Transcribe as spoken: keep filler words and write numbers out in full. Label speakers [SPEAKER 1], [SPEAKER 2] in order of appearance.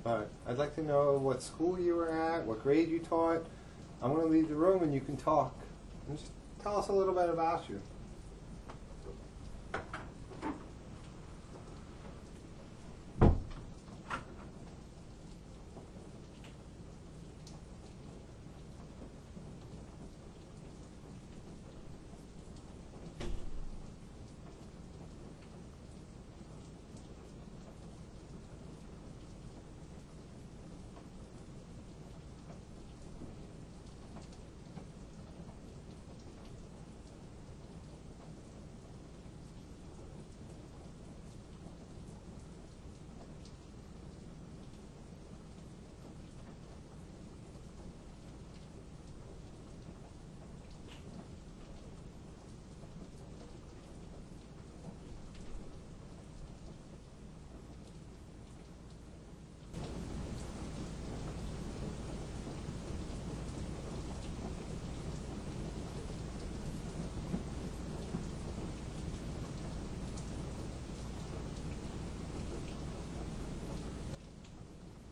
[SPEAKER 1] But I'd like to know what school you were at, what grade you taught. I'm going to leave the room and you can talk. And just tell us a little bit about you.